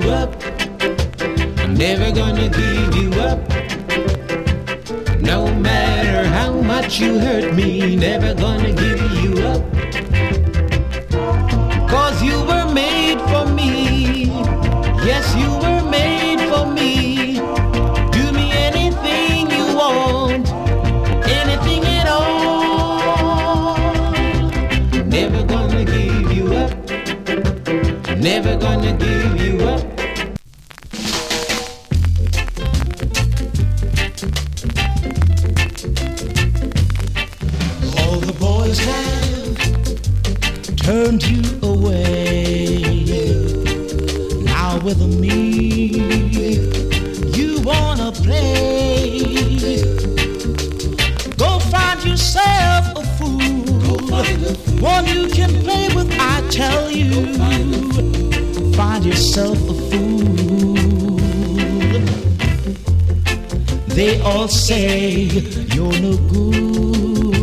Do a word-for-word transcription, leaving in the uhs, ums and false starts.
up. I'm never gonna give you up. No matter how much you hurt me, never gonna give you up. 'Cause you were made for me. Yes, you were made for me. Do me anything you want, anything at all. Never gonna give you up. Never gonna give you up. All the boys have turned you away. Now with me, you wanna play. Go find yourself a fool, one you can play with, I tell you. Find yourself a fool. They all say you're no good.